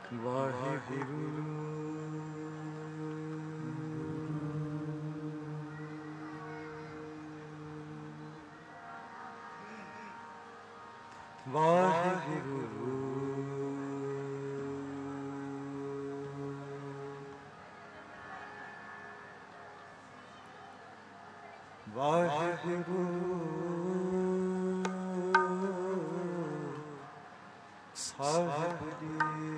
ਵਾਹਿਗੁਰੂ ਵਾਹਿਗੁਰੂ ਵਾਹਿਗੁਰੂ ਸਾਹਿਬ ਜੀ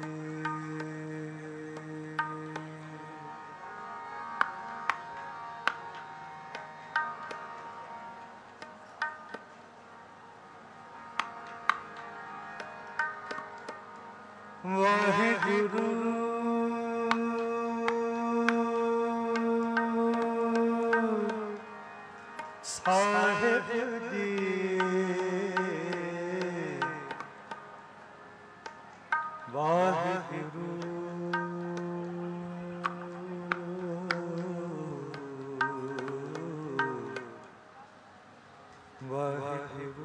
ਵਾਹਿਗੁਰੂ ਸਾਹਿਬ ਜੀ ਵਾਹਿਗੁਰੂ ਵਾਹਿਗੁਰੂ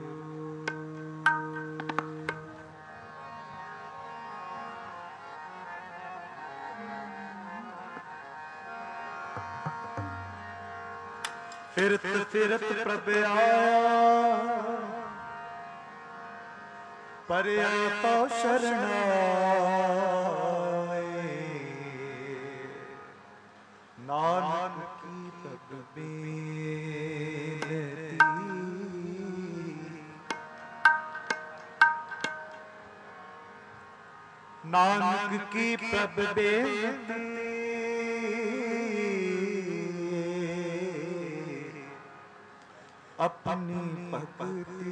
ਫਿਰਤ ਫਿਰਤ ਪ੍ਰਭ ਆਇਆ ਪਰਿਆ ਤੋ ਸ਼ਰਨਾਏ ਨਾਨਕ ਕੀ ਤਬ ਬੇਨਤੀ ਨਾਨਕ ਕੀ ਪ੍ਰਭ ਬੇਨਤੀ अपनी भक्ति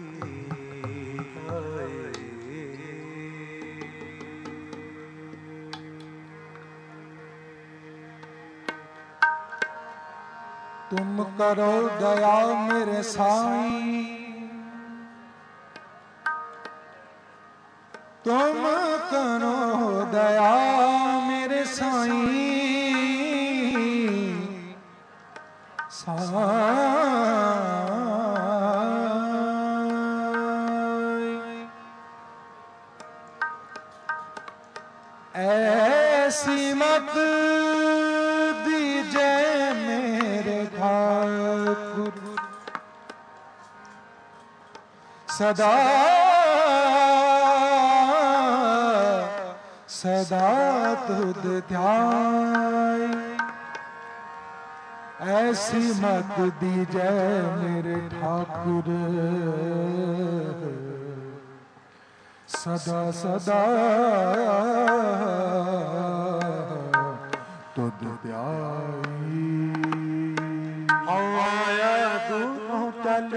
तुम करो दया मेरे साईं, तुम करो दया मेरे साईं। ऐसी मत दीजे मेरे ठाकुर, सदा सदा तुध ध्यान। ऐसी मत दीजे मेरे ठाकुर, सदा सदा तुध ध्याई। आया दूरों टल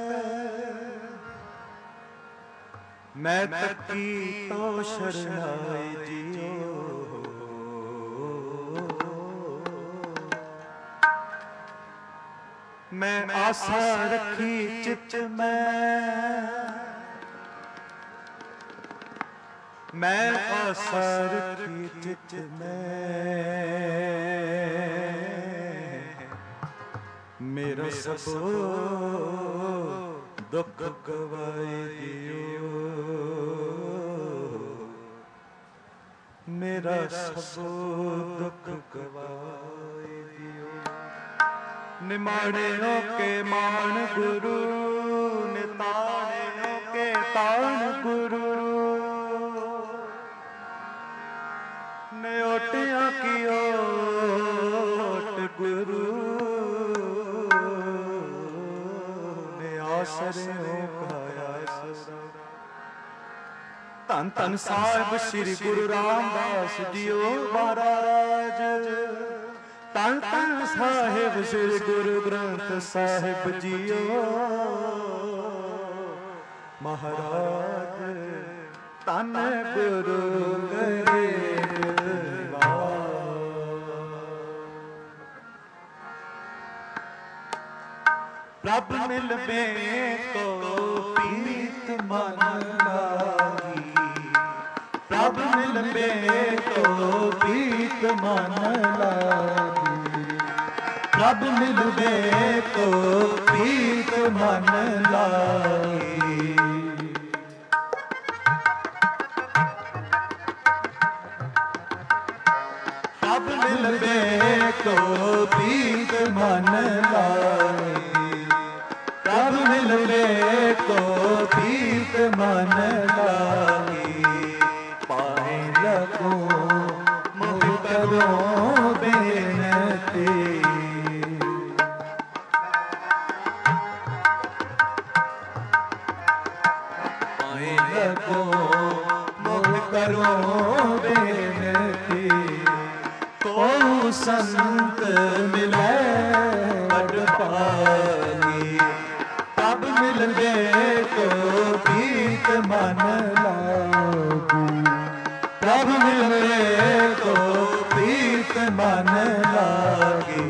मैं तकी तो शरणाई जियो। मैं आशा रखी चित मैं आशा रखी चित मेरा सब दुख गवाए दियो। मेरा सब दुख गवाए दियो। निमाणियों के मान गुरु, निताणियों के ताण गुरु, न्योटियां की ओट गुरु, ने आसरे खाया सरा। धन धन साहिब श्री गुरु रामदास जियो महाराज। धन धन साहिब श्री गुरु ग्रंथ साहिब जियो महाराज। धन गुरु प्रभ मिलबे तो पीत मन लागी। प्रभ मिलबे तो पीत मन लागी। प्रभ मिलबे तो पीत मन लागी। मिलबे तो प्रीत मन लागी, तब मिलबे तो प्रीत मन लागी। पाए लगो मोह करो बेनती, पाए लगो मोह करो बेनती। को संत मिले बड़ पागी, तब मिलबे तो प्रीत मन लागी, तब मिलबे तो प्रीत मन लागी।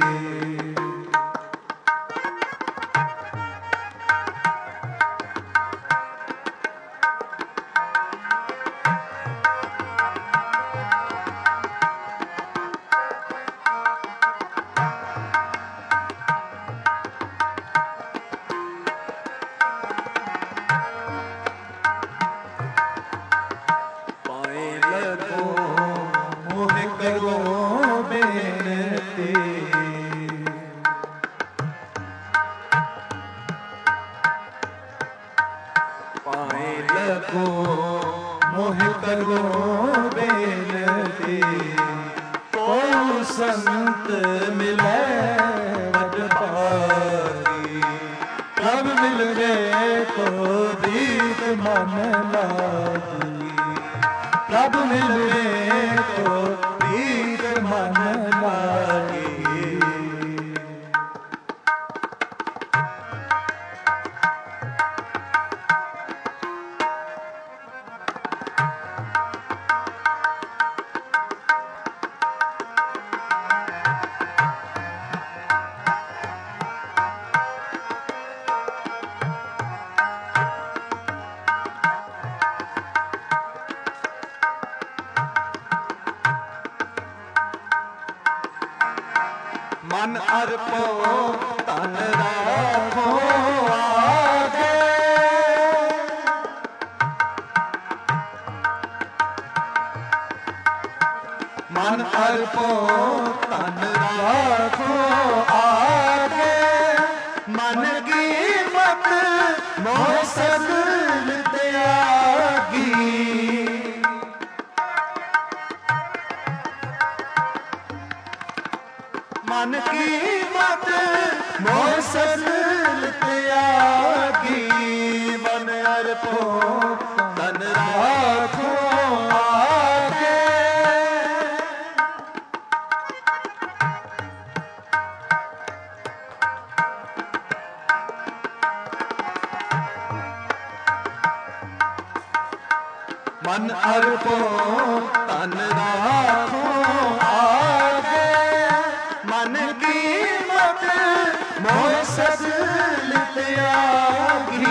पाए लगो मोह करो बेनती, को संत मिले बड़ पागी, तब मिलबे तो प्रीत मन लागी, तब मिलबे तो प्रीत मन लागी। मन अर्पो तन राखो आगे, मन अर्पो तन राखो आगे। मन की मत मोह सगल त्यागी, मन की मत मोह सगल त्यागी। मन अर्पो तन राखो आगे, मन अर्पो तन राखो आगे। मन की मत मोह सगल त्यागी,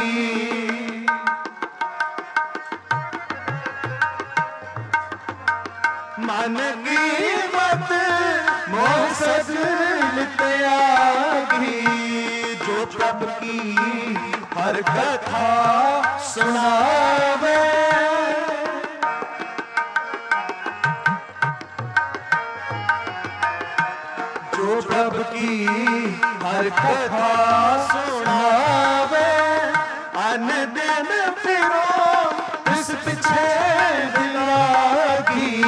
मन की मत मोह सगल त्यागी। जो प्रभु की हर कथा सुनावे, जो प्रभु की हर कथा सुनावे। अन दिन फिरो इस पीछे लागी,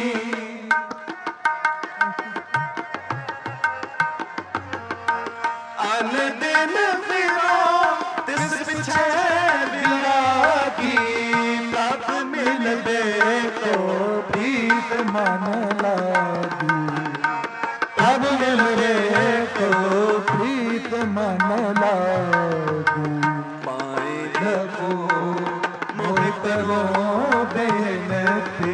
अन दिन फिरो इस पीछे लागी। तब मिलबे तो प्रीत मन लागी, तब मिलबे तो प्रीत मन लागी। पाए लगो मोह करो बेनती,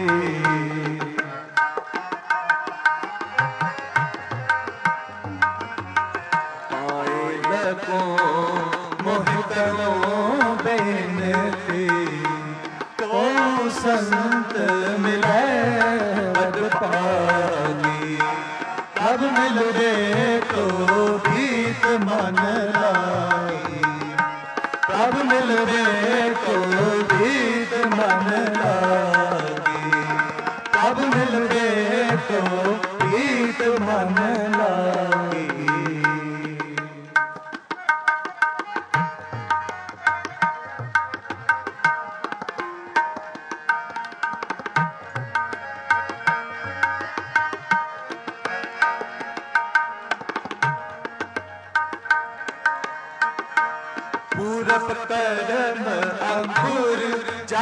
पाए लगो मोह करो बेनती। को संत मिले बड़ पागी, तब मिलबे तो प्रीत मन लागी, तब मिलबे तो प्रीत मन लागी, तब मिलबे तो प्रीत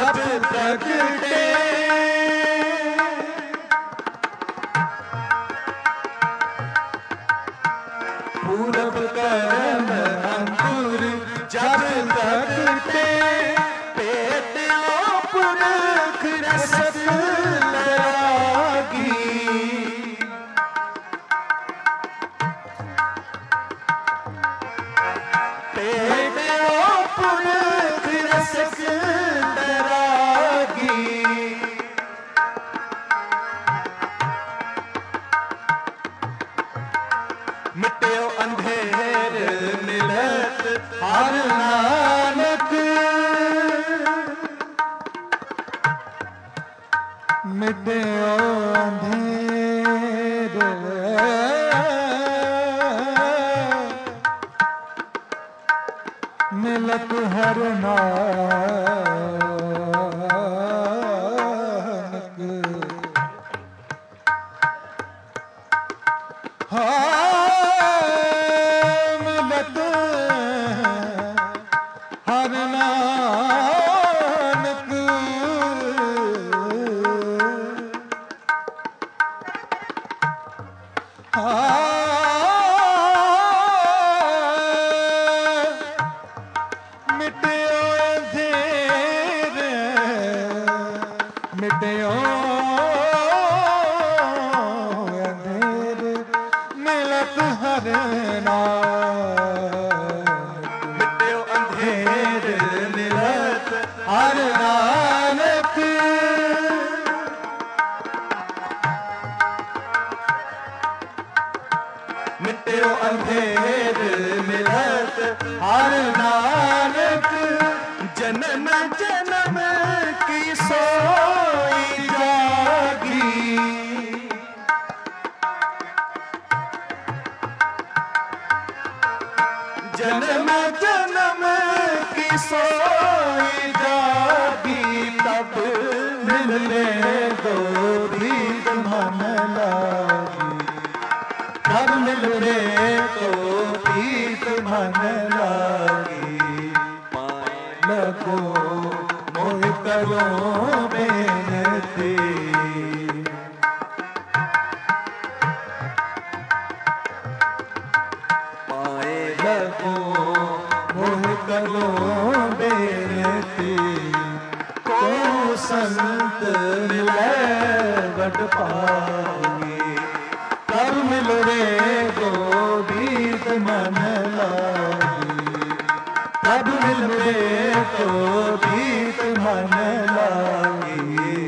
जब प्रगटे पूरब करम अंकुर जब प्रगटे पेट पुरख रसक लगी पेट पुरख रसक लगी मिट्यो अंधेर मिलत हर नानक मिट्यो अंधेर मिलत हर नानक मिलत हर नानक मिट्यो अंधेर मिट्यो अंधेर मिलत हर नानक मिट्यो अंधेर मिलत हर नानक मिट्यो अंधेर मिलत हर नानक जन्म जन्म की सोई जागी जन्म जन्म की सोई जागी तब मिलने दो प्रीत मन लागी तब मिलने तो प्रीत मन लागी पाए लगो मोह करो बेनती पाए लगो मोह करो बेनती को संत मिले बट पाए तब मिल रे गोविंद मन लागी तब मिल रे गोविंद मन लागी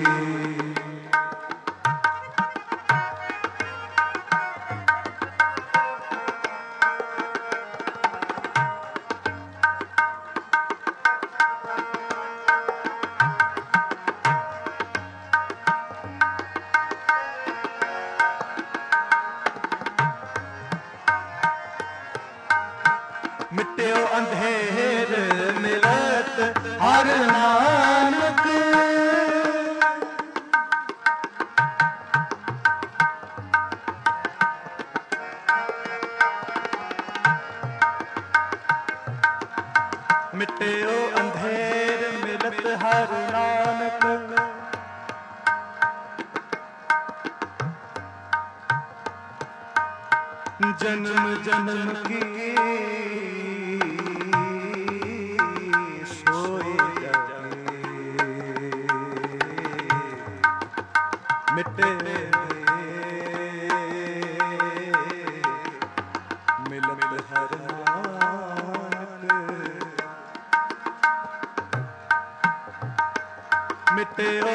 मिट्यो अंधेर मिलत हर नानक मिट्यो अंधेर मिलत हर नानक जन्म जन्म की सोई जागे मिटे मिलत हर नानक मिट्यो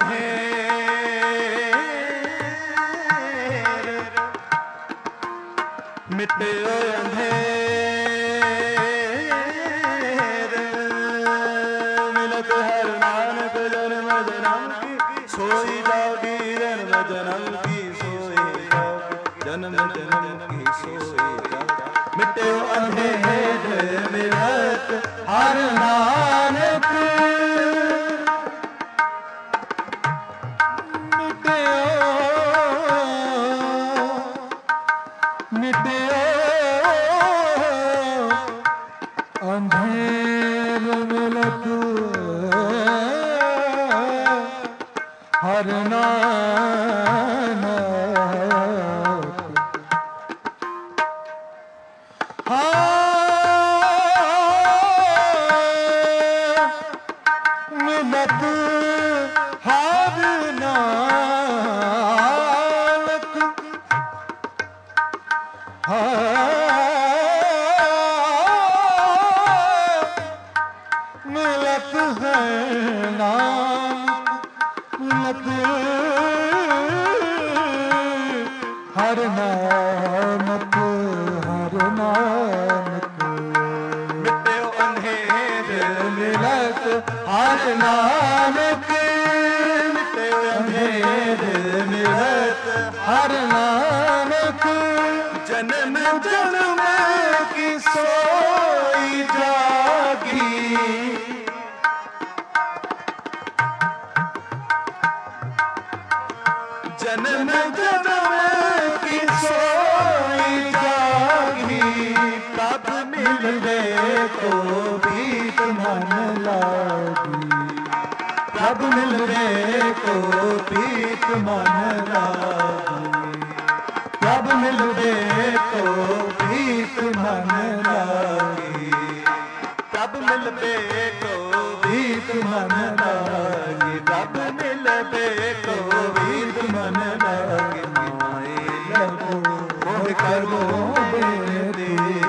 अंधेर मिट्यो अंधेर मिलत हर नानक जन्म जन्म की सोई जागी जन्म जन्म की सोई जागी जन्म जन्म की सोई जागी मिट्यो अंधेर मिलत हर नानक मिट्यो अंधेर मिलत हर नानक मिलत हर नानक मिलत है नानक मिलत हर नानक हर नानक मिटे अंधेरे मिलत हर नानक मिटे अंधेरे मिलत हर नानक जन्म जन्म की सोई जागी जन्म जन्म की सोई जागी तब मिलवे को प्रीत मन लागी तब मिलवे को प्रीत मन लागी तब मिलवे को प्रीत मन लागी तब मिलबे को प्रीत मन लागी तब मिलबे को प्रीत मन लागी माए लगो मोह करो बेनती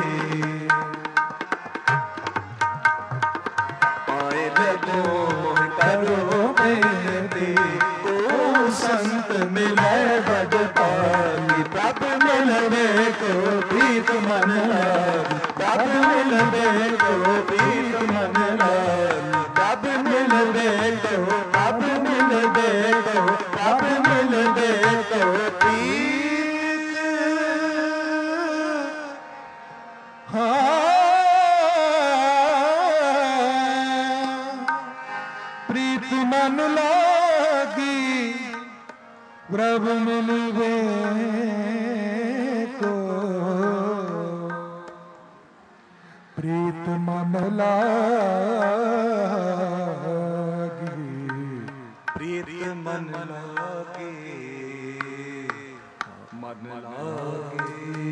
पाए लगो मोह करो बेनती ओ संत मिले बद पागी तब मिलवे को प्रीत मन लागी तब मिलवे को प्रीत मन लागी तब मिलवे को तब मिलवे को तब मिलवे को प्रीत प्रीत मन लागी प्रभु मिलवे को प्रीत मन लागी प्रीत मन लागे मन लागे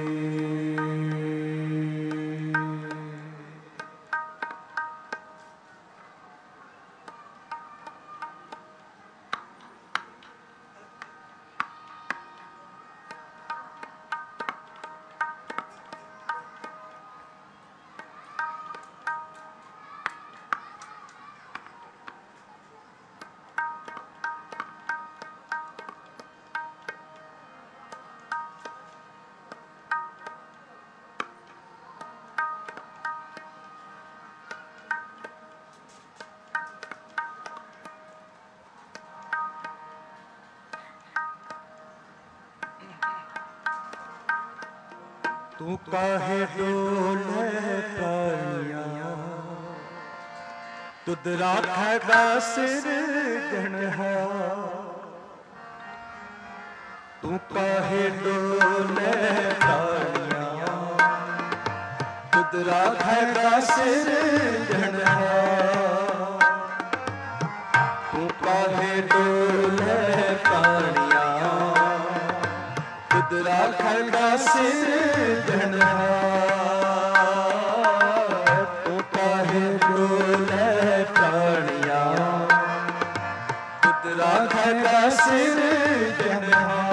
तू काहे डोले प्राणिया तुद राखेगा सिर गणहा तू काहे डोले प्राणिया तुद राखेगा सिर गणहा तू काहे डोले प्राणिया तुद राखेगा सिर गणहा तू काहे डोले प्राणिया तुद राखेगा सिर गणहा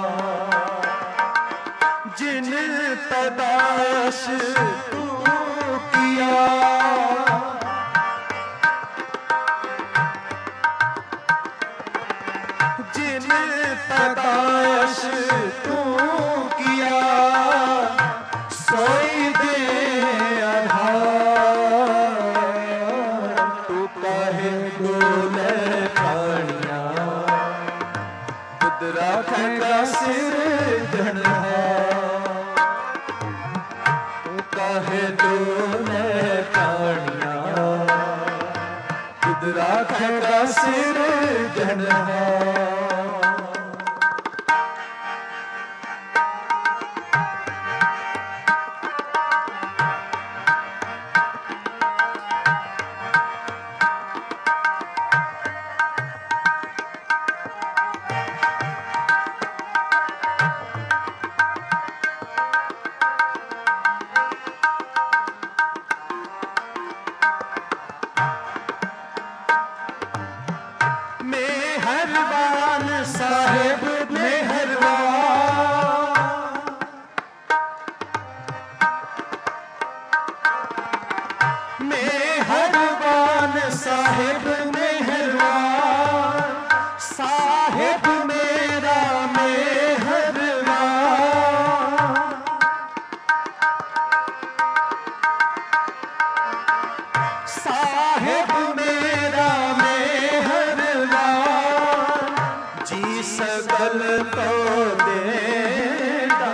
जिन तदाश तू किया जिन तदाश तू किया सोई दे आधार तू काहे डोले प्राणिया तुद राखेगा सिर गणहा तू काहे डोले प्राणिया तुद राखेगा सिर गणहा साहेब मेहरबान, मेहरबान साहेब मेहरबान, साहेब मेरा मेहरबान, साहेब मेरा मेहरबान, जी सकल को देता,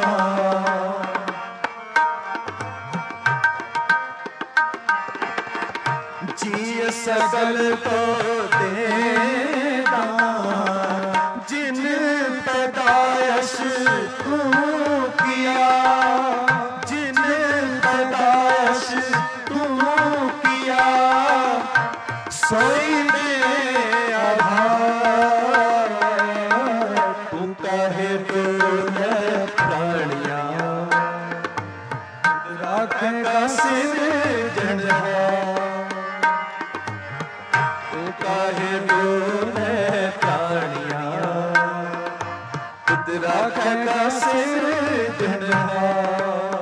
जी सकल को देता, जिन पैदाइश तू किया, जिन पैदाइश तू किया, सोई में आधार, तू कहे तो प्राणिया राखेगा सिरजनहार, तू कहे तो प्राणिया खुद राखेगा सिरजनहार।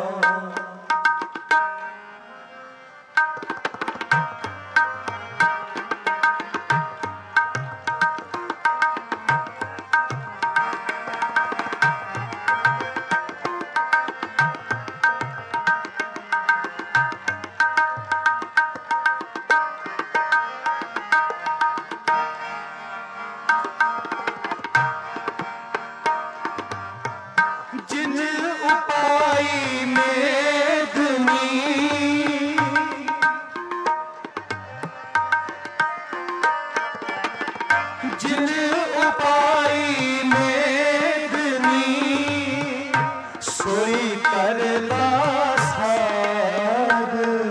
जिन उपाय मेघनी, जिन उपाय मेघनी, सोई करता साध,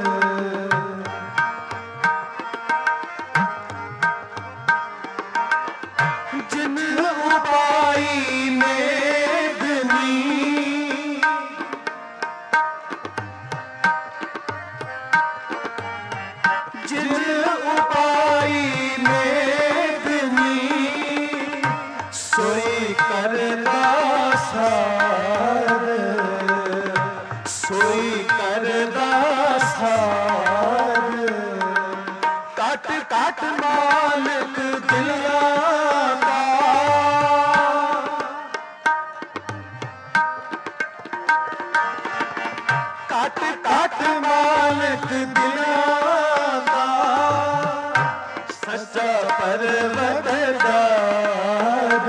जिन उपाय मेघनी, जिन उपाय मेघनी, सोई करता साध, सोई करता साध, काट काट मालिक दिला का, काट काट मालिक दिला का, सच्चा परवरदार,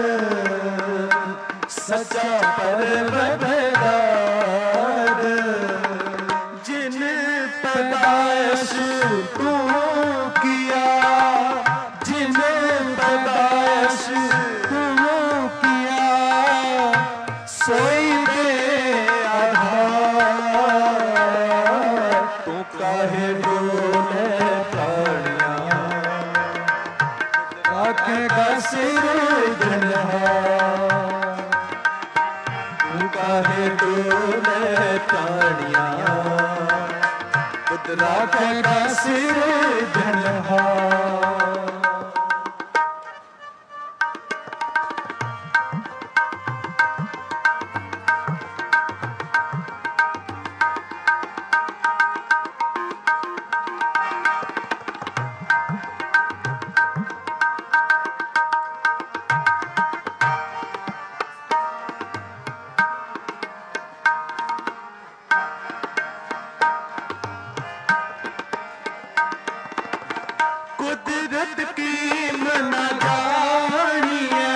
सच्चा परवरदार, जिन पैदाइश तू किया, जिन पैदाइश तू किया, सोई दे आधार, तू काहे बोले प्राणिया राखेगा सिरजनहार, तू काहे बोले प्राणिया खुद राखेगा सिरजनहार। कुदरत की मना जानिए,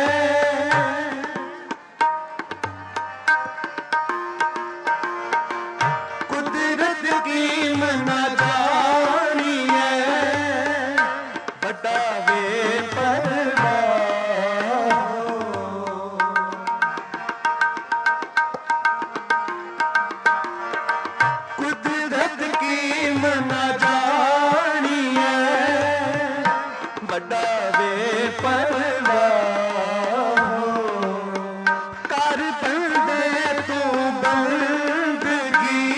कुदरत की मना जानिए, बड़ा बेपरवाह, कुदरत की मना जानिए, बड़ा बेपरवाह, कर बंदे तू बंदगी,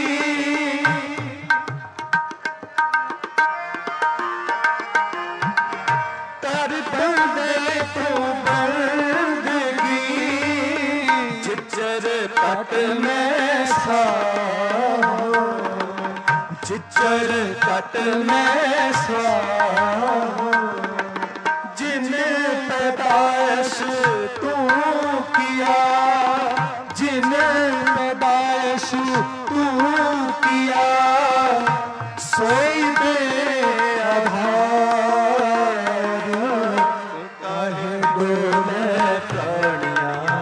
कर बंदे तू बंदगी चिच्चर कट में सा चिच्चर कट में सा जिन पैदाइश तू किया जिन पैदाइश तू किया सोई दे आधार काहे डोले प्राणिया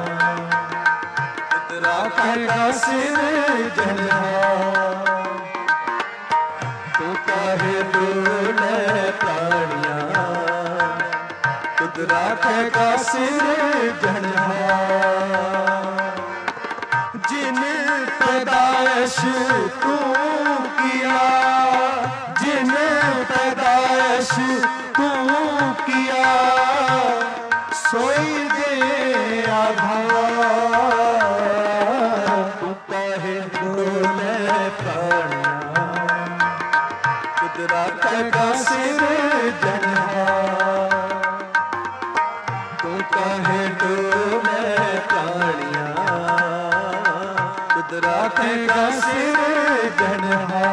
तेरा सिर जन्हा तू काहे डोले प्राणिया राखेगा सिर जन्हा जिन पैदाइश तू किया जिन पैदाइश तू किया सोई दे आधार तू काहे डोले प्राणिया खुद राखेगा सिर जन्हा काहे डोले प्राणिया खुद राखेगा सिर जन्हा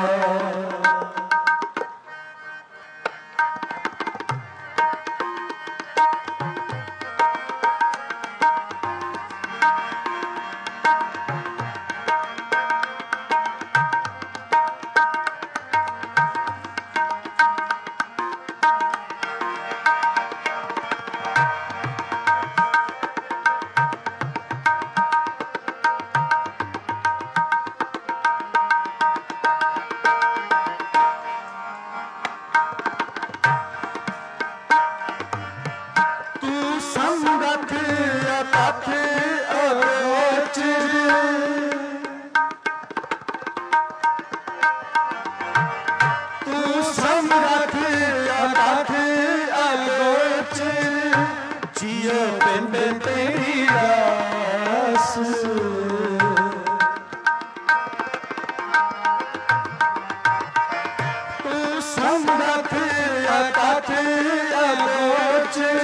संगत अतथ अगोचर तू संगत अतथ अगोचर जियो पिंड तेरी रास तू संगत अतथ अगोचर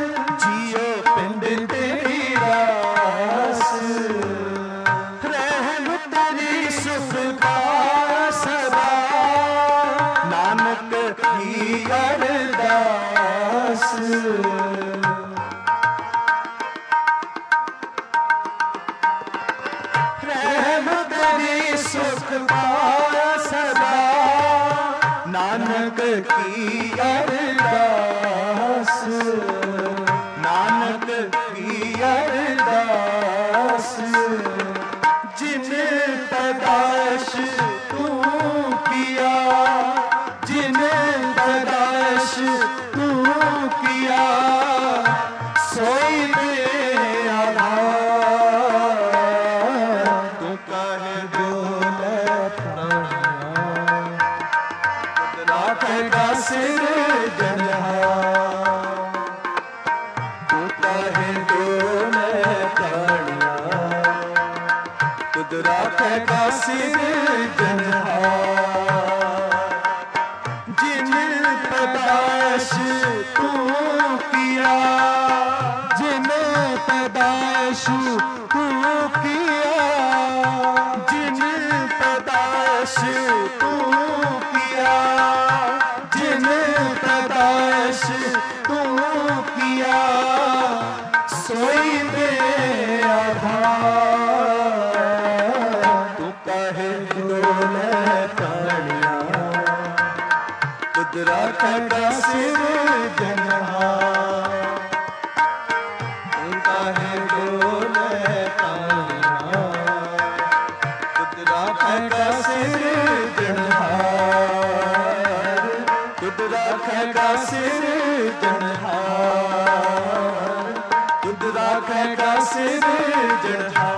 सुख पाया सदा नानक की अरदास नानक की अरदास जिन पैदाइश तू किया जिन पैदाइश तू किया सोई दे आधार तू काहे डोले प्राणिया राखेगा सिर जन्हा तू काहे डोले प्राणिया खुद राखेगा सिर जन्हा जिन पैदाइश तू किया जिन पैदाइश तू किया जिन पैदाइश तू किया जिन पैदाइश तू किया सोई दे आधार तू काहे डोले प्राणिया खुद राखेगा सिर जन्हा तू काहे डोले प्राणिया खुद राखेगा सिर जन्हा खुद राखेगा सिर जन्हा खुद राखेगा सिर जन्हा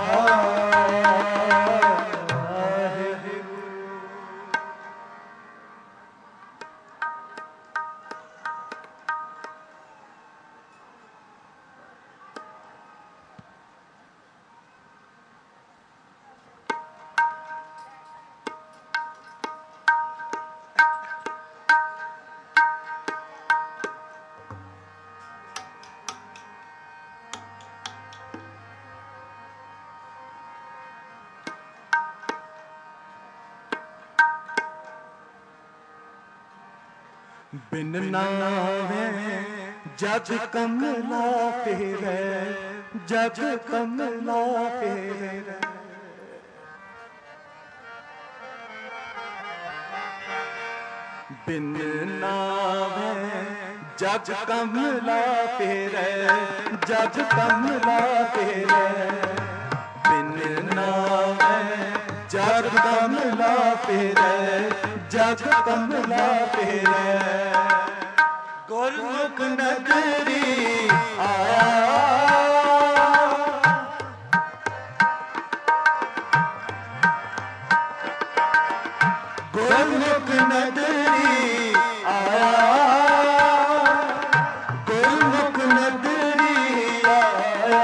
बिन नावे जग कमला फेरै, जग कमला फेरै। बिन नावे जग कमला फेरै, जग कमला फेरै। बिन नावे जग कमला फेरै, जग कमला फेरै। गुरमुख नगरी आया, गुरमुख नगरी आया, गुरमुख नगरी आया।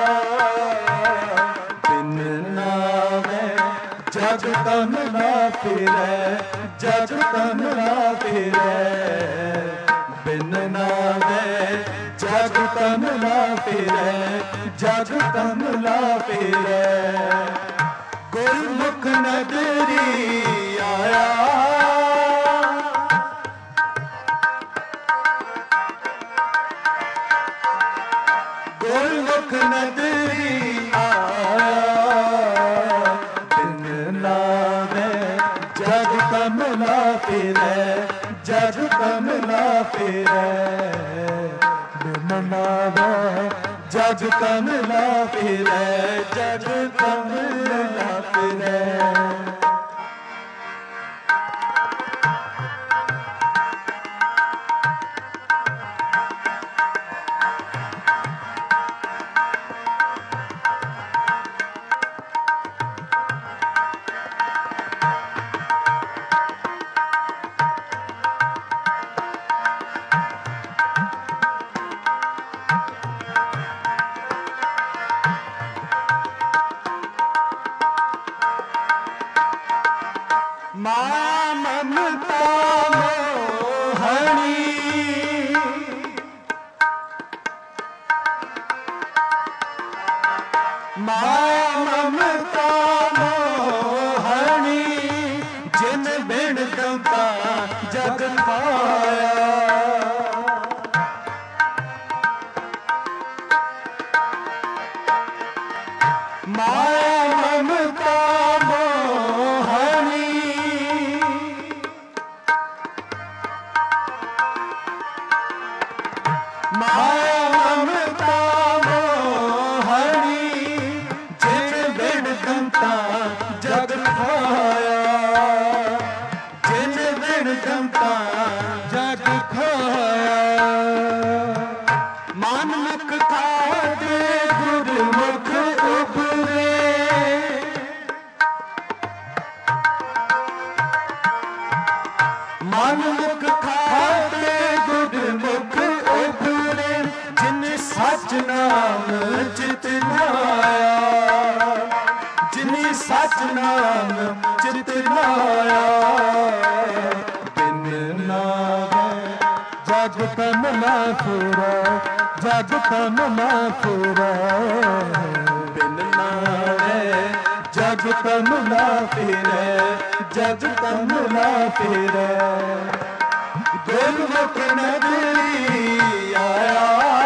बिन नावे जग कमला फेरै, जग कमला फेरै। बिन नावे जग कमला फेरै, जग कमला फेरै। गुरमुख नगरी आया, गुरमुख नगरी आया। बिन नावे जग कमला फेरै, जग कमला फेरै। बिन नावे जग कमला फेरै, जग कमला फेरै। मां ममता मोहनी, मां ममता मोहनी। जिन बिन दंता जग पाया, मां ममता मोहनी। मां ममता मोहनी। जिन बिन दंता जग खाया, जिन बिन दंता जग खाया। मानमुख खाते गुरमुख उबरे, मानमुख खाते गुरमुख उबरे। जिन सच नाम चित लाया, जिन सच नाम चित लाया। बिन नावे जग कमला फेरै, जग कमला फेरै। बिन नावे जग कमला फेरै, जग कमला फेरै। गुरमुख नगरी आया,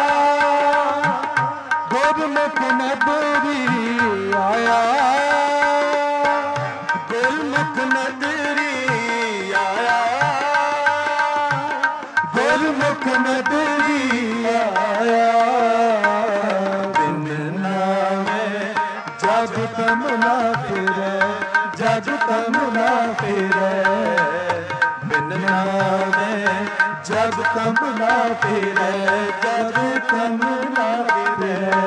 गुरमुख नगरी आया, गुरमुख नगरी आया, गुरमुख नगरी आया। बिन नावे जग कमला फेरै, जग कमला फेरै। बिन नावे जग कमला फेरै, जग कमला फेरै।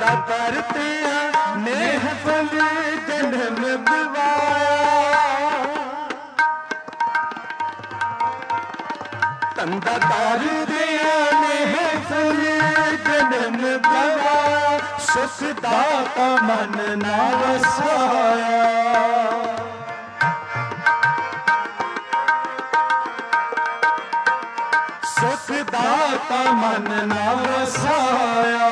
ਤੰਦਾ ਕਰਤਿਆ ਨੇਹ ਫਲ ਜਨਮ ਗਵਾਇਆ ਤੰਦਾ ਕਰਤਿਆ ਨੇਹ ਫਲ ਜਨਮ ਗਵਾਇਆ ਸੁਖ ਦਾਤਾ ਮਨ ਨਾ ਵਸਾਇਆ ਸੁਖ ਦਾਤਾ ਮਨ ਨਾ ਵਸਾਇਆ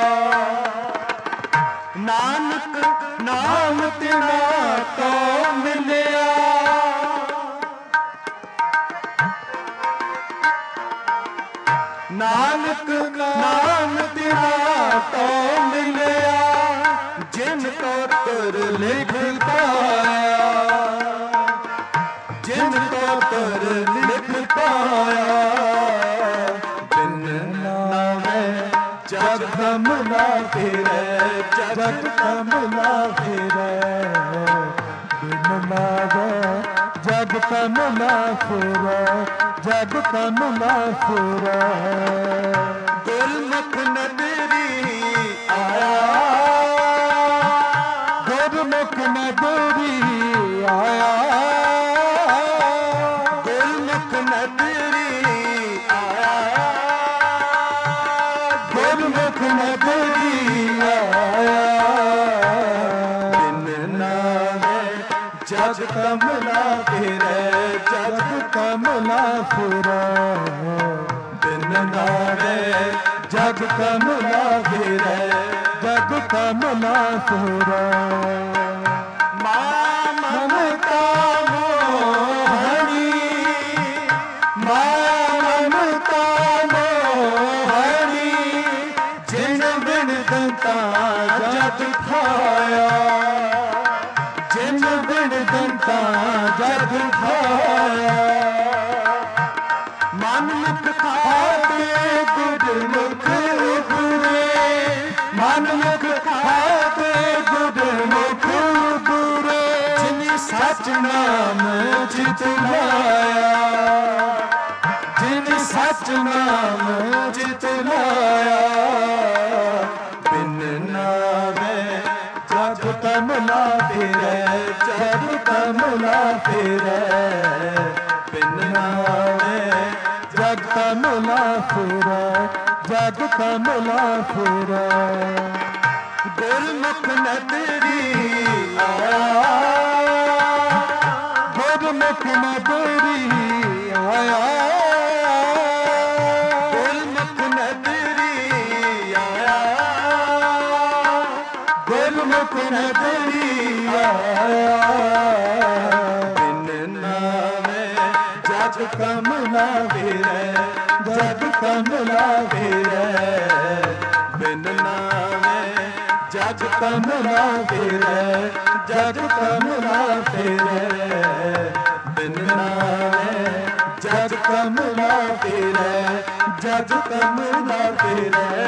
ਨਾਨਕ ਨਾਮ ਤਿਨਾ ਤੋ ਮਿਲਿਆ ਨਾਨਕ ਨਾਮ ਤਿਨਾ ਤੋ ਮਿਲਿਆ ਜਿਨ ਕੋ ਤੁਰ ਲਿਖ ਪਾਇਆ ਜਿਨ ਕੋ ਤੁਰ ਲਿਖ ਪਾਇਆ ਜਗ ਕਮਲਾ ਫਿਰੈ ਜਗ ਕਮਲਾ ਫਿਰੈ ਬਿਨ ਨਾਵੇ ਜਗ ਕਮਲਾ ਫਿਰੈ ਜਗ ਕਮਲਾ ਫਿਰੈ ਗੁਰਮੁਖ ਨਦਰੀ ਆਇਆ ਗੁਰਮੁਖ ਨਦਰੀ ਆਇਆ ਗੁਰਮੁਖ ਨਦਰੀ ਆਇਆ ਗੁਰਮੁਖ ਨਦਰੀ ਆਇਆ ਬਿਨ ਨਾਵੇ ਜਗ ਕਮਲਾ ਫਿਰੈ ਜਗ ਕਮਲਾ ਫਿਰੈ ਬਿਨ ਨਾਵੇ ਜਗ ਕਮਲਾ ਫਿਰੈ ਜਗ ਕਮਲਾ ਫਿਰੈ ਮਾਂ ਮਮਤਾ ਮੋਹਣੀ ਮਾਂ ਮਮਤਾ ਮੋਹਣੀ ਜਿਨ ਬਿਨ ਦੰਤਾ ਜਗ ਖਾਇਆ ਜਿਨ ਬਿਨ ਦੰਤਾ ਜਗ ਖਾਇਆ ਮਨ ਮੁਖ ਖਾਤੇ ਗੁਰਮੁਖ ਗੁਰੇ ਮਨ ਮੁਖ ਖਾਤੇ ਗੁਰਮੁਖ ਗੁਰੇ ਜਿਨੀ ਸਚ ਨਾਮ ਚਿਤ ਲਾਇਆ ਜਿਨੀ ਸਚ ਨਾਮ ਚਿਤ ਲਾਇਆ ਬਿਨ ਨਾਵੇ ਜਗ ਕਮਲਾ ਫਿਰੈ ਜਗ ਕਮਲਾ ਫਿਰੈ ਬਿਨ ਨਾਵੇ ਜਗ ਕਮਲਾ ਫਿਰੈ ਜਗ ਕਮਲਾ ਫਿਰੈ ਗੁਰਮੁਖ ਨਦਰੀ ਆਇਆ ਗੁਰਮੁਖ ਨਦਰੀ ਆਇਆ ਗੁਰਮੁਖ ਨਦਰੀ ਆਇਆ ਗੁਰਮੁਖ ਨਦਰੀ ਆਇਆ ਬਿਨ ਨਾਵੇ ਜਗ ਕਮਲਾ ਫਿਰੈ ਜਗ ਕਮਲਾ ਫਿਰੈ ਬਿਨ ਨਾਵੇ ਜਗ ਕਮਲਾ ਫਿਰੈ ਜਗ ਕਮਲਾ ਫਿਰੈ ਬਿਨ ਨਾਵੇ ਜਗ ਕਮਲਾ ਫਿਰੈ ਜਗ ਕਮਲਾ ਫਿਰੈ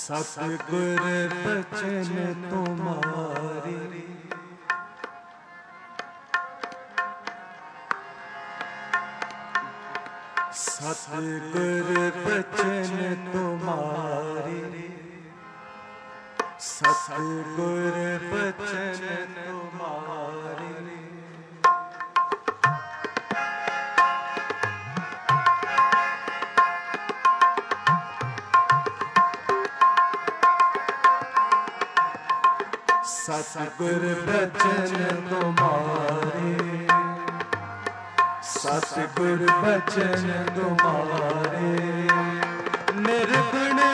सतगुर बचन तुम्हारी, सतगुर बचन तुम्हारी, सतगुर बचन तुम्हारी। सतगुर बचन तुम्हारे, सतगुर बचन तुम्हारे, निर्गुण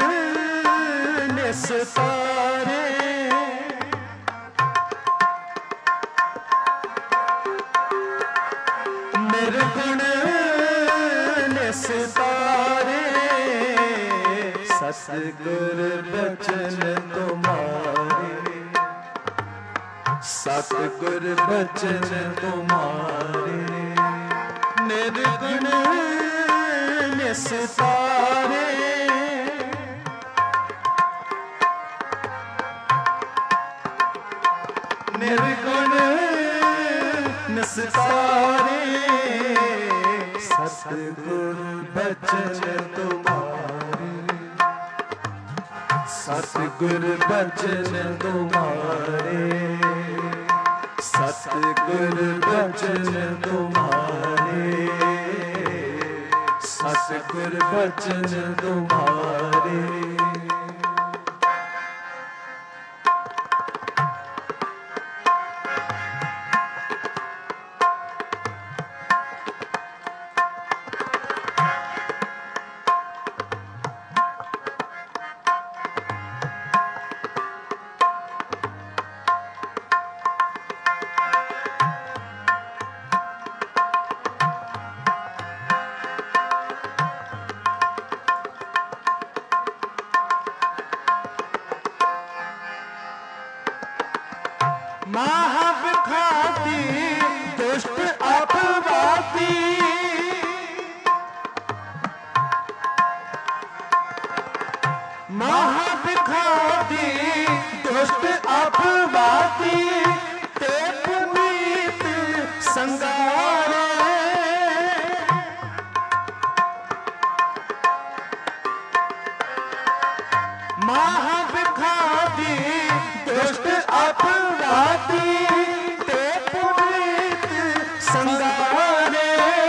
निस्तारे, निर्गुण निस्तारे, सतगुर बचन तुम्हारे, सतगुर बचन तुम्हारे, निर्गुण निस्तारे, निर्गुण निस्तारे, सतगुर बचन तुम्हारे, सतगुर बचन तुम्हारे, सतगुर बचन तुम्हारे, सतगुर बचन तुम्हारे। महाविखाती दुष्ट अपवादी, महाविखाती दुष्ट अपवादी, ते पुनीत संगारे, महाविखाती दुष्ट अपवादी, ते पुनीत संगारे,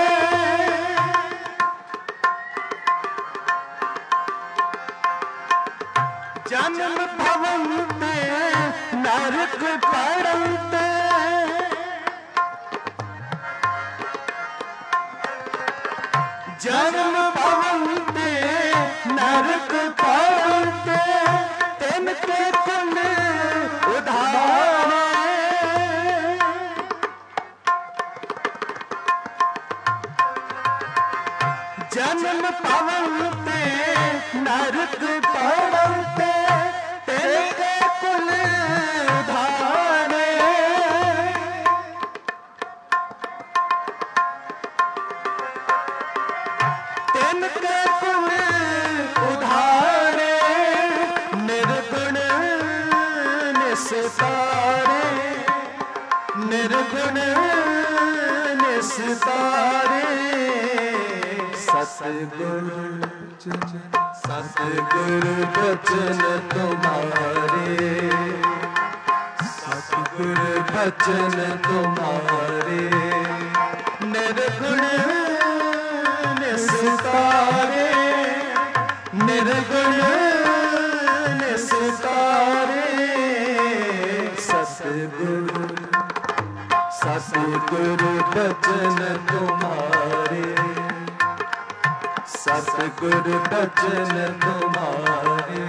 जन्म भवन्ते नरक पड़न्ते, जन्म भवन्ते नरक पड़न्ते, तिनके कुल उधारे, जन्म भवन्ते नरक पड़न्ते, तिनके कुल उधारे, तिनके कुल उधारे, निर्गुण निस्तारे, निर्गुण निस्तारे, सतगुर सतगुर बचन तुम्हारे, सतगुर बचन तुम्हारे, निर्गुण निस्तारे, निर्गुण निस्तारे, सतगुर सतगुर बचन तुम्हारे, सतगुर बचन तुम्हारे।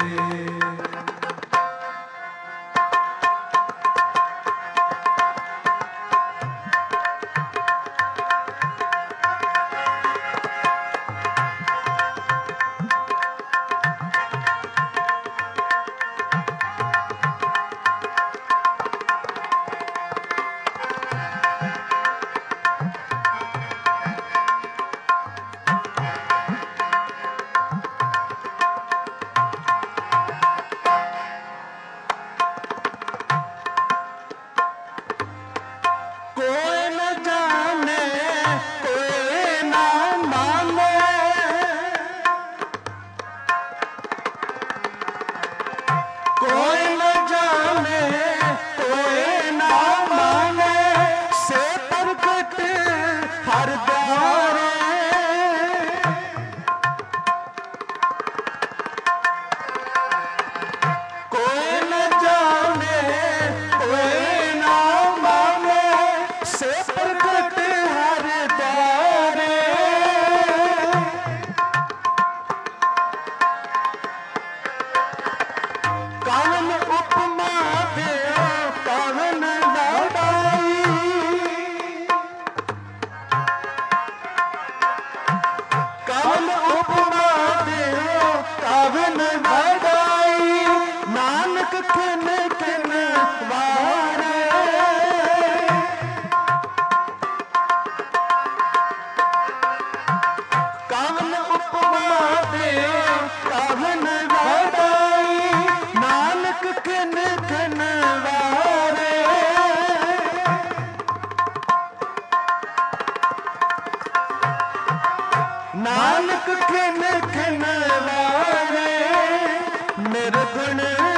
नानक खिन खिन वारे निर्गुण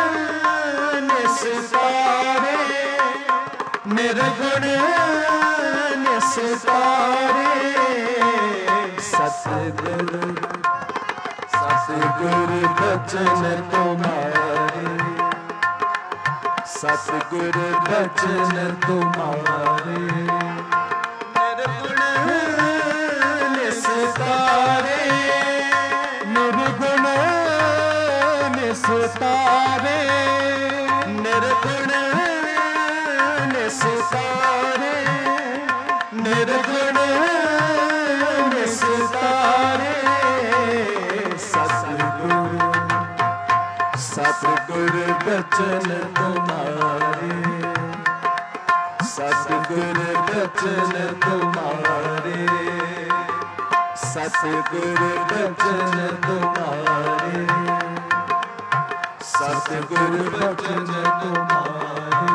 निस्तारे निर्गुण निस्तारे सतगुरु सतगुरु बचन तुम्हारे सतगुरु बचन तुम्हारे निर्गुण निस्तारे निर्गुण निस्तारे निर्गुण निस्तारे निर्गुण निस्तारे सतगुरु सतगुरु बचन तुम्हारे सतगुरु बचन तुम्हारे सतगुरु बचन तुम्हारे सतगुरु बचन तुम्हारे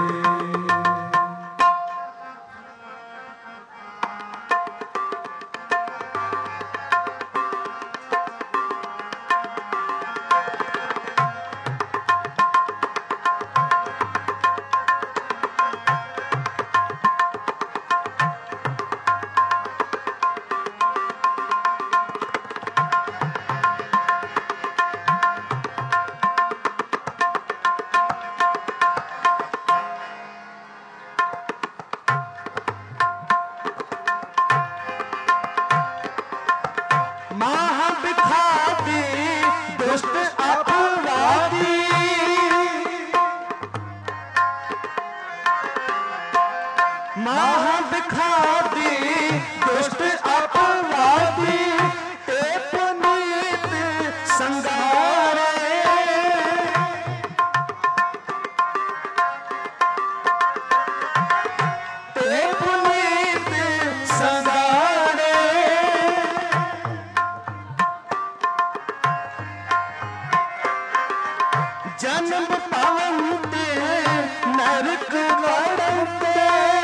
जन्म पावंते नरक वड़ंते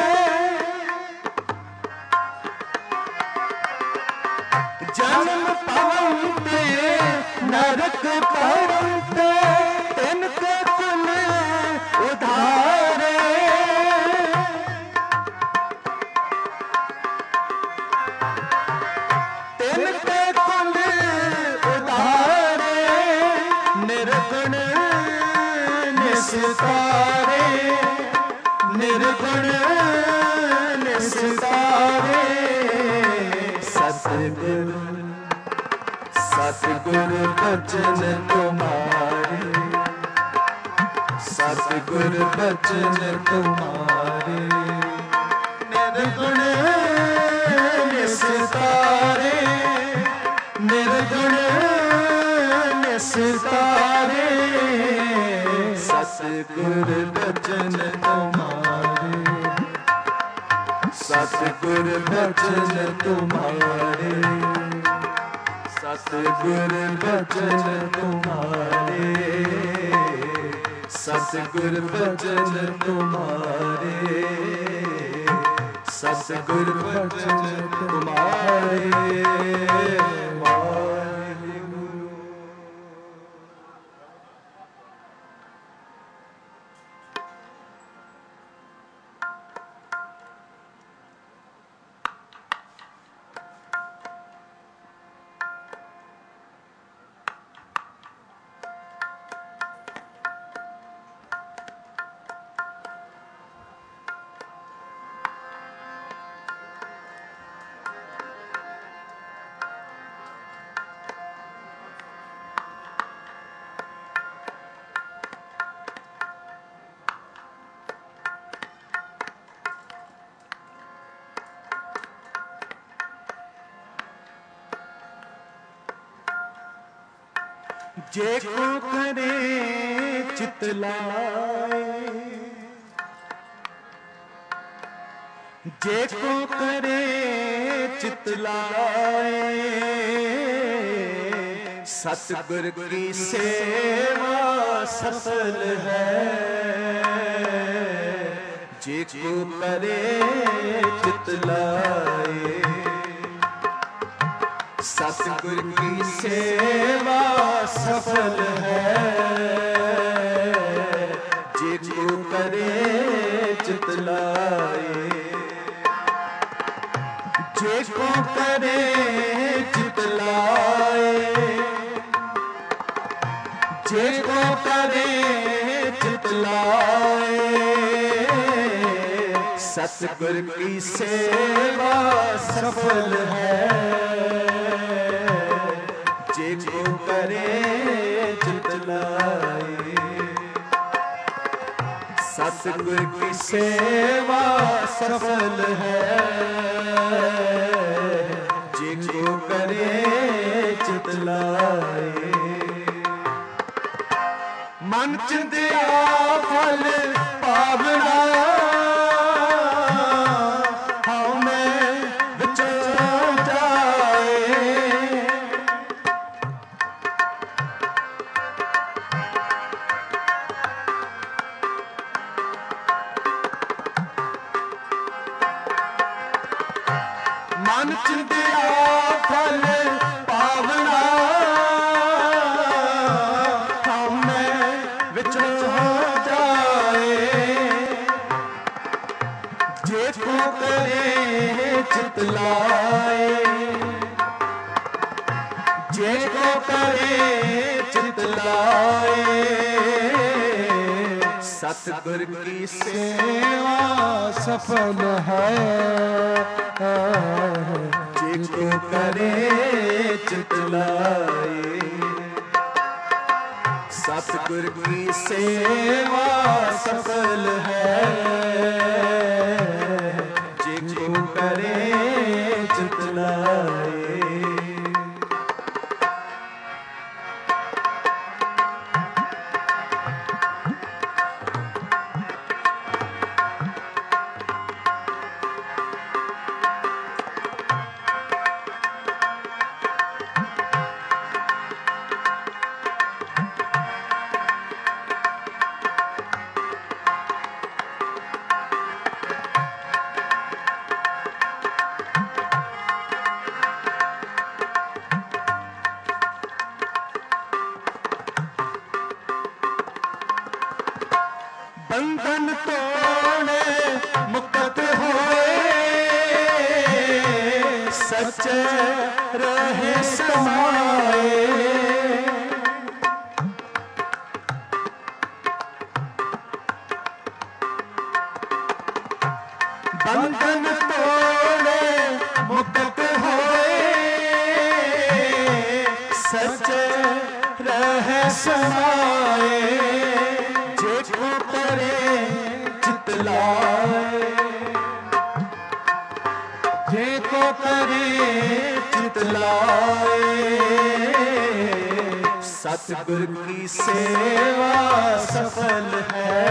जन्म पावंते नरक वड़ंते तिनके कुल उधारे तिनके कुल उधारे निर्गुण निस्तारे निर्गुण निस्तारे सतगुरु सतगुरु बचन तुम्हारे सतगुरु बचन तुम्हारे निर्गुण निस्तारे निर्गुण निस्तारे सतगुरु बचन तुम्हारे सतगुरु बचन तुम्हारे सतगुरु बचन तुम्हारे सतगुरु बचन तुम्हारे सतगुरु बचन तुम्हारे जेको करे चित लाए जेको करे चित लाए सतगुर की सेवा सफल है जेको करे चित लाए सतगुर की सेवा सफल है, जिको करे चित लाए, जिको करे चित लाए, जिको करे चित लाए। सतगुर की सेवा सफल है, जिको करे चित लाए। सतगुर की सेवा सफल है, जिको करे चित लाए। मन चिंतिया फल पावना, मन चिंतिया फल पावना, हमें विच हो जाए। जिको करे चित लाए, जिको करे चित लाए। सतगुर की सेवा सफल है, जिको करे चित लाए। सतगुर की सेवा सफल है, जिको करे चित लाए। बंधन तोड़े मुक्त होए, सच्चे रहे समाए। बंधन तोड़े मुक्त होए, सच्चे रहे समाए। जिको करे चित लाए, जिको करे चित लाए। सतगुर की सेवा सफल है,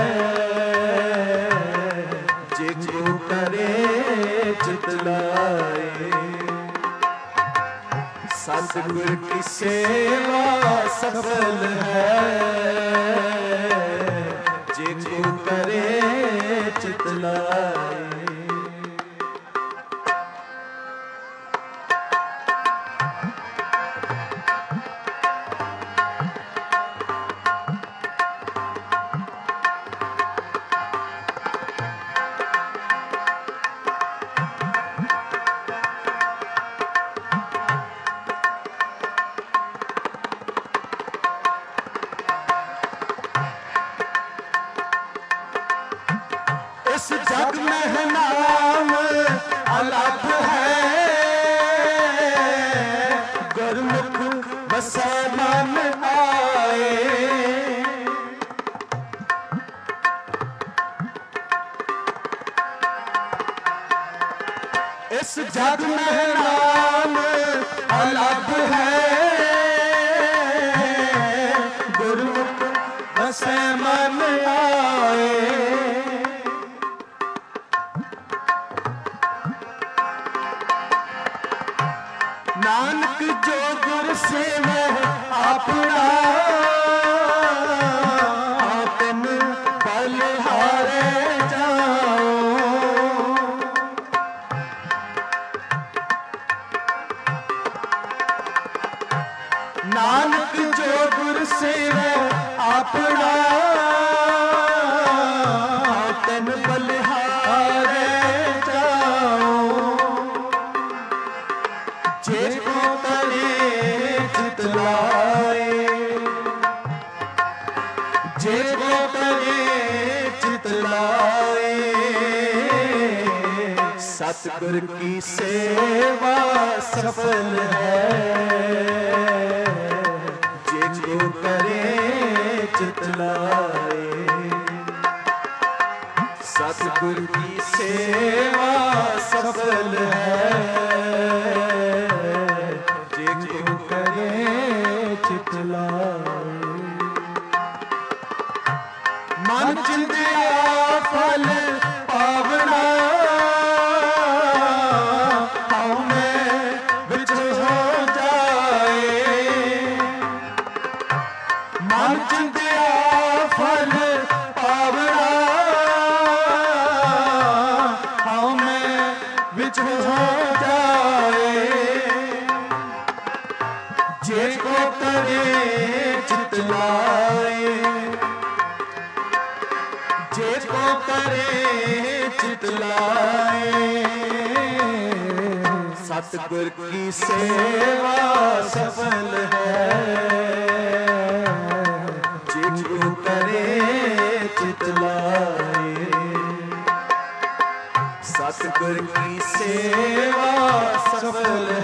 जिको करे चित लाए। सतगुर की सेवा सफल है, जिको करे चित लाए। इस जग में नाम अलग है, गुरमुख बसा मन आए। इस जग में नाम अलग है, गुरमुख बसा मन आए। नानक जो गुर सेवे अपना, आपन बलिहारे जाओ। नानक जो गुर सेवै अपना तन बलिहारे जाओ जेको करे चित लाए जेको करे चित लाए सतगुर की सेवा सफल है जेको करे चित लाए सतगुर की सेवा सफल है जेको करे चित लाए मन चिंतिया फल पावना जेको करे चित लाए जेको करे चित लाए सतगुर की सेवा सफल है जेको करे चित लाए सतगुर की सेवा सफल है